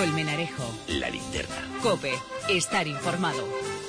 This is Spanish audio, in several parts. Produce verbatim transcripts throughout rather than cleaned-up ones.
Colmenarejo. La Linterna. COPE. Estar informado.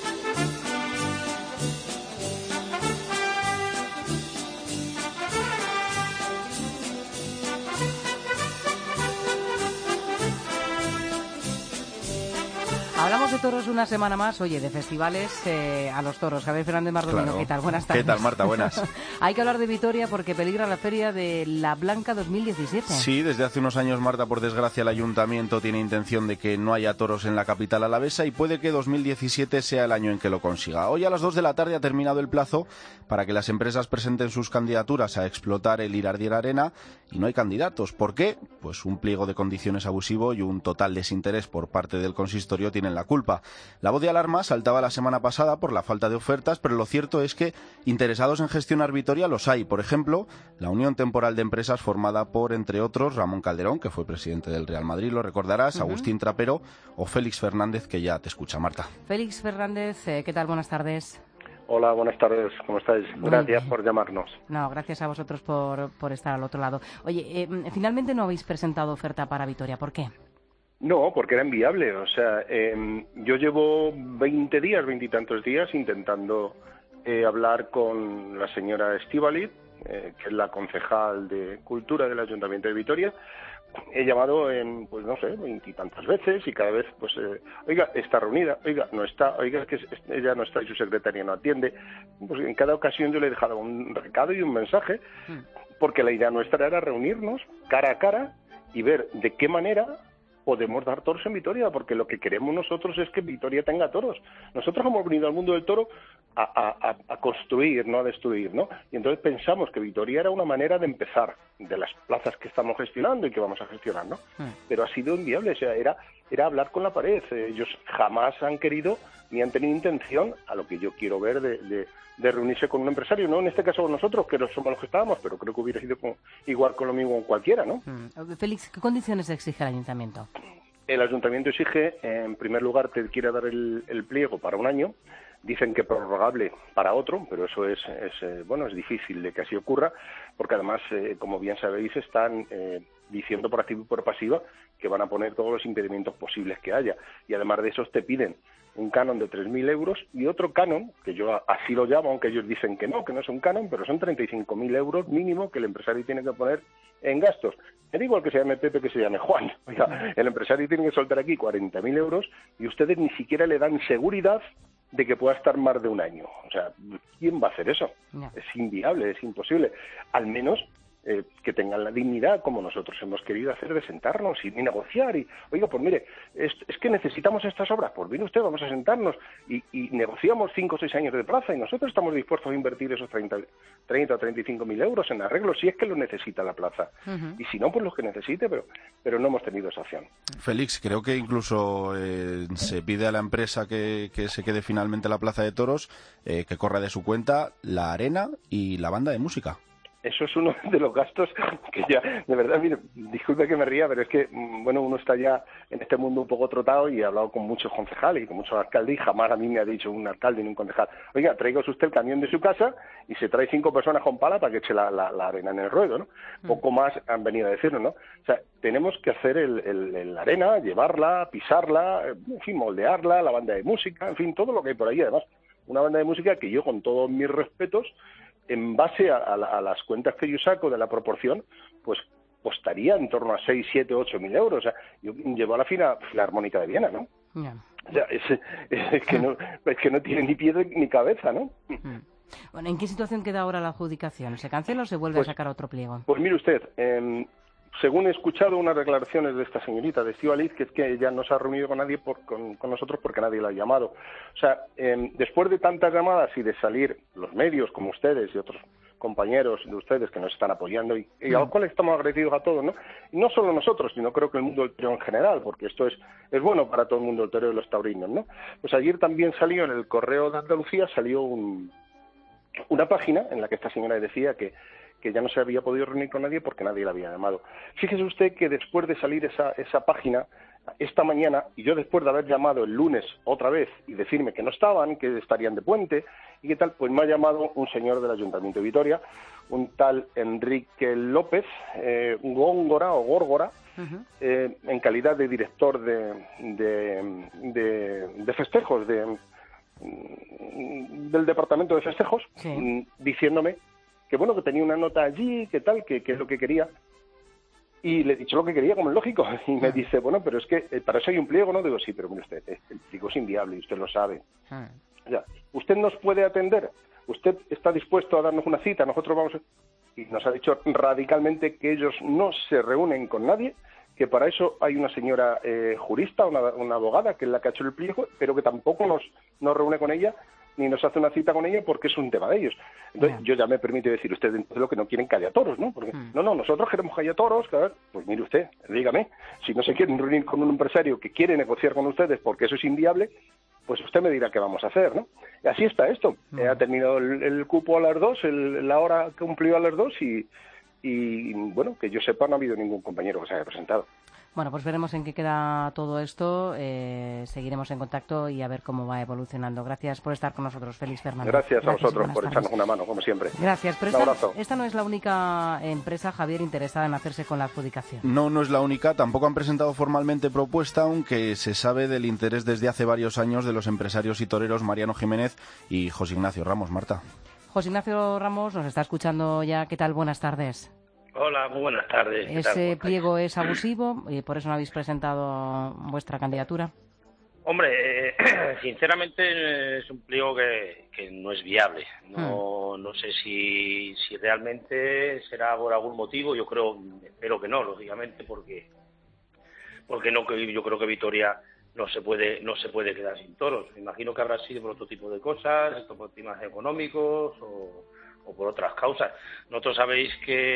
Hablamos de toros una semana más, oye, de festivales eh, a los toros. Javier Fernández Mardomino, Claro. ¿qué tal? Buenas tardes. ¿Qué tal, Marta? Buenas. Hay que hablar de Vitoria porque peligra la feria de La Blanca dos mil diecisiete. Sí, desde hace unos años, Marta, por desgracia, el ayuntamiento tiene intención de que no haya toros en la capital alavesa y puede que dos mil diecisiete sea el año en que lo consiga. Hoy a las dos de la tarde ha terminado el plazo para que las empresas presenten sus candidaturas a explotar el Irardier Arena y no hay candidatos. ¿Por qué? Pues un pliego de condiciones abusivo y un total desinterés por parte del consistorio tienen la culpa. La voz de alarma saltaba la semana pasada por la falta de ofertas, pero lo cierto es que interesados en gestionar Vitoria los hay. Por ejemplo, la Unión Temporal de Empresas formada por, entre otros, Ramón Calderón, que fue presidente del Real Madrid, lo recordarás, uh-huh. Agustín Trapero o Félix Fernández, que ya te escucha, Marta. Félix Fernández, eh, ¿qué tal? Buenas tardes. Hola, buenas tardes, ¿cómo estáis? Gracias por llamarnos. No, gracias a vosotros por, por estar al otro lado. Oye, eh, finalmente no habéis presentado oferta para Vitoria, ¿por qué? No, porque era inviable. O sea, eh, yo llevo veinte días, veintitantos días intentando eh, hablar con la señora Estíbaliz, eh, que es la concejal de Cultura del Ayuntamiento de Vitoria. He llamado en, pues no sé, veintitantas veces y cada vez, pues, eh, oiga, está reunida, oiga, no está, oiga, es que ella no está y su secretaria no atiende. Pues en cada ocasión yo le he dejado un recado y un mensaje, porque la idea nuestra era reunirnos cara a cara y ver de qué manera podemos dar toros en Vitoria, porque lo que queremos nosotros es que Vitoria tenga toros. Nosotros hemos venido al mundo del toro a, a, a construir, no a destruir, ¿no? Y entonces pensamos que Vitoria era una manera de empezar de las plazas que estamos gestionando y que vamos a gestionar, ¿no? Mm. Pero ha sido inviable, o sea, era, era hablar con la pared. Ellos jamás han querido ni han tenido intención, a lo que yo quiero ver, de, de, de reunirse con un empresario, no en este caso con nosotros, que no somos los que estábamos, pero creo que hubiera sido con, igual con lo mismo con cualquiera, ¿no? Mm. Félix, ¿qué condiciones exige el ayuntamiento? El ayuntamiento exige, en primer lugar, te quiere dar el, el pliego para un año. Dicen que prorrogable para otro, pero eso es, es eh, bueno, es difícil de que así ocurra, porque además, eh, como bien sabéis, están eh, diciendo por activa y por pasiva que van a poner todos los impedimentos posibles que haya. Y además de esos te piden un canon de tres mil euros y otro canon, que yo así lo llamo, aunque ellos dicen que no, que no es un canon, pero son treinta y cinco mil euros mínimo que el empresario tiene que poner en gastos. Me da igual que se llame Pepe que se llame Juan. Oiga, el empresario tiene que soltar aquí cuarenta mil euros y ustedes ni siquiera le dan seguridad de que pueda estar más de un año. O sea, ¿quién va a hacer eso? No. Es inviable, es imposible. Al menos eh, que tengan la dignidad, como nosotros hemos querido hacer, de sentarnos y, y negociar. Y, oiga, pues mire, es, es que necesitamos estas obras. Pues viene usted, vamos a sentarnos y, y negociamos cinco o seis años de plaza y nosotros estamos dispuestos a invertir esos treinta o treinta y cinco mil euros en arreglos si es que lo necesita la plaza. Uh-huh. Y si no, pues los que necesite, pero, pero no hemos tenido esa opción. Félix, creo que incluso eh, se pide a la empresa que, que se quede finalmente la plaza de toros, eh, que corra de su cuenta la arena y la banda de música. Eso es uno de los gastos que ya, de verdad, mire, disculpe que me ría, pero es que, bueno, uno está ya en este mundo un poco trotado y he hablado con muchos concejales y con muchos alcaldes y jamás a mí me ha dicho un alcalde ni un concejal, oiga, tráigase usted el camión de su casa y se trae cinco personas con pala para que eche la, la, la arena en el ruedo, ¿no? Mm. Poco más han venido a decirnos, ¿no? O sea, tenemos que hacer el, el, el la arena, llevarla, pisarla, en fin, moldearla, la banda de música, en fin, todo lo que hay por ahí. Además, una banda de música que yo, con todos mis respetos, en base a, a, a las cuentas que yo saco de la proporción, pues costaría en torno a seis, siete, ocho mil euros. O sea, yo llevo a la fina Filarmónica de Viena, ¿no? Yeah. O sea, es, es, que no, es que no tiene ni pie ni cabeza, ¿no? Mm. Bueno, ¿en qué situación queda ahora la adjudicación? ¿Se cancela o se vuelve pues, a sacar otro pliego? Pues mire usted, eh, según he escuchado unas declaraciones de esta señorita, de Estíbaliz, que es que ella no se ha reunido con nadie, por, con, con nosotros, porque nadie la ha llamado. O sea, eh, después de tantas llamadas y de salir los medios, como ustedes y otros compañeros de ustedes que nos están apoyando y, y a los cuales estamos agradecidos a todos, ¿no? Y no solo nosotros, sino creo que el mundo del toro en general, porque esto es, es bueno para todo el mundo del toro y los taurinos, ¿no? Pues ayer también salió en el Correo de Andalucía, salió un, una página en la que esta señora decía que que ya no se había podido reunir con nadie porque nadie la había llamado. Fíjese usted que después de salir esa, esa página, esta mañana, y yo después de haber llamado el lunes otra vez y decirme que no estaban, que estarían de puente, y qué tal, pues me ha llamado un señor del Ayuntamiento de Vitoria, un tal Enrique López, eh, Góngora o Górgora, uh-huh. eh, en calidad de director de, de, de, de festejos, de, del departamento de festejos, sí. diciéndome que bueno, que tenía una nota allí, que tal, que, que es lo que quería. Y le he dicho lo que quería, como es lógico. Y me uh-huh. dice, bueno, pero es que eh, para eso hay un pliego, ¿no? Digo, sí, pero mire usted, el pliego es inviable y usted lo sabe. Uh-huh. O sea, ¿usted nos puede atender? ¿Usted está dispuesto a darnos una cita? Nosotros vamos a... Y nos ha dicho radicalmente que ellos no se reúnen con nadie, que para eso hay una señora eh, jurista, una, una abogada, que es la que ha hecho el pliego, pero que tampoco nos, nos reúne con ella, ni nos hace una cita con ella porque es un tema de ellos. Entonces, yeah. yo ya me permito decir, usted entonces lo que no quieren callatoros, ¿no? Porque, mm. no, no, nosotros queremos callatoros, claro. Pues mire usted, dígame, si no se quieren reunir con un empresario que quiere negociar con ustedes porque eso es inviable, pues usted me dirá qué vamos a hacer, ¿no? Y así está esto. Mm. Eh, ha terminado el, el cupo a las dos, el, la hora cumplió a las dos y, y, bueno, que yo sepa, no ha habido ningún compañero que se haya presentado. Bueno, pues veremos en qué queda todo esto, eh, seguiremos en contacto y a ver cómo va evolucionando. Gracias por estar con nosotros, Félix Fernández. Gracias, Gracias a vosotros por tardes. echarnos una mano, como siempre. Gracias, pero esta, esta no es la única empresa, Javier, interesada en hacerse con la adjudicación. No, no es la única, tampoco han presentado formalmente propuesta, aunque se sabe del interés desde hace varios años de los empresarios y toreros Mariano Jiménez y José Ignacio Ramos. Marta. José Ignacio Ramos nos está escuchando ya. ¿Qué tal? Buenas tardes. Hola, muy buenas tardes. ¿Ese pliego es abusivo y por eso no habéis presentado vuestra candidatura? Hombre, eh, sinceramente es un pliego que, que no es viable. No, hmm. no sé si, si realmente será por algún motivo. Yo creo, espero que no, lógicamente, porque porque no, yo creo que Vitoria no se puede no se puede quedar sin toros. Me imagino que habrá sido por otro tipo de cosas, por temas económicos o o por otras causas. Nosotros sabéis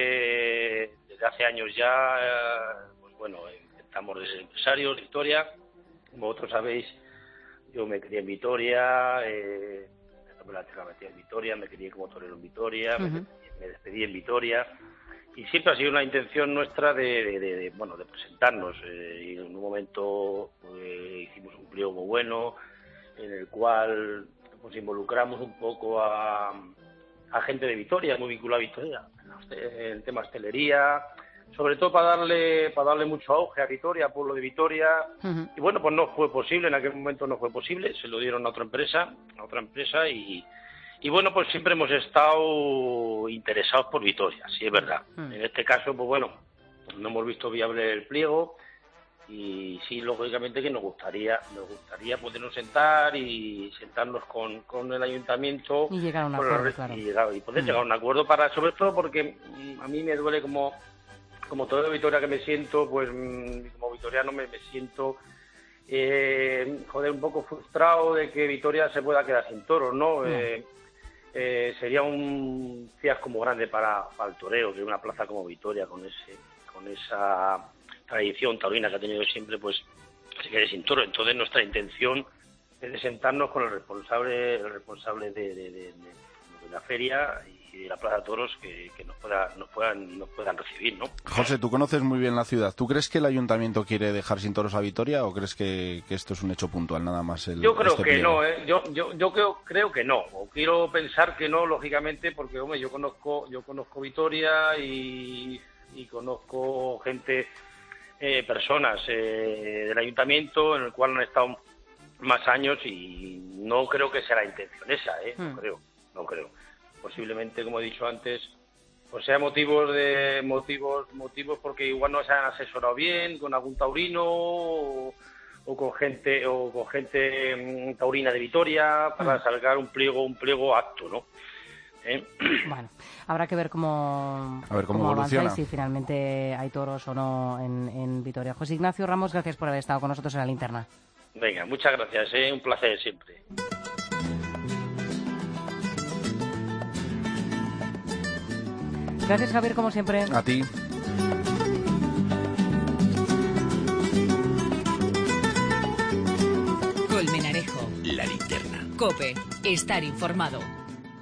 que desde hace años ya, pues bueno, estamos desde empresarios de Vitoria. Como vosotros sabéis, yo me crié en Vitoria, eh, me la metí en Vitoria, me crié como torero en Vitoria, uh-huh. me, me despedí en Vitoria, y siempre ha sido una intención nuestra de, de, de, de bueno, de presentarnos. Eh, y en un momento pues, hicimos un pliego muy bueno, en el cual pues involucramos un poco a a gente de Vitoria, muy vinculada a Vitoria, en tema hostelería, sobre todo para darle para darle mucho auge a Vitoria, al pueblo de Vitoria. Uh-huh. Y bueno, pues no fue posible, en aquel momento no fue posible, se lo dieron a otra empresa, a otra empresa y, y bueno, pues siempre hemos estado interesados por Vitoria, sí es verdad. Uh-huh. En este caso, pues bueno, no hemos visto viable el pliego y sí, lógicamente que nos gustaría nos gustaría podernos sentar y sentarnos con, con el ayuntamiento y llegar a un acuerdo, claro. y, llegar, y poder mm. llegar a un acuerdo para, sobre todo porque mm, a mí me duele como como todo de Vitoria que me siento, pues mm, como vitoriano me, me siento eh, joder, un poco frustrado de que Vitoria se pueda quedar sin toros, ¿no? Mm. Eh, eh, sería un fiasco muy grande para, para el toreo, que una plaza como Vitoria con ese con esa tradición taurina que ha tenido siempre, pues se quede sin toro. Entonces nuestra intención es de sentarnos con el responsable el responsable de, de, de, de la feria y de la Plaza de Toros que, que nos pueda nos puedan nos puedan recibir, ¿no? José, tú conoces muy bien la ciudad. ¿Tú crees que el ayuntamiento quiere dejar sin toros a Vitoria o crees que, que esto es un hecho puntual nada más? El, yo creo este que pliego? no, ¿eh? yo yo yo creo creo que no. O quiero pensar que no, lógicamente, porque hombre, yo conozco yo conozco Vitoria y y conozco gente Eh, personas eh, del ayuntamiento en el cual han estado más años y no creo que sea la intención esa, ¿eh? no mm. creo, no creo. Posiblemente, como he dicho antes, pues sea motivos de motivos motivos porque igual no se han asesorado bien con algún taurino o, o con gente o con gente um, taurina de Vitoria para mm. sacar un pliego un pliego apto, ¿no? ¿Eh? Bueno, habrá que ver cómo, a ver cómo, cómo evoluciona avanza y si finalmente hay toros o no en, en Vitoria. José Ignacio Ramos, gracias por haber estado con nosotros en la linterna. Venga, muchas gracias, ¿eh? Un placer siempre. Gracias, Javier, como siempre. A ti. Colmenarejo. La linterna. COPE. Estar informado.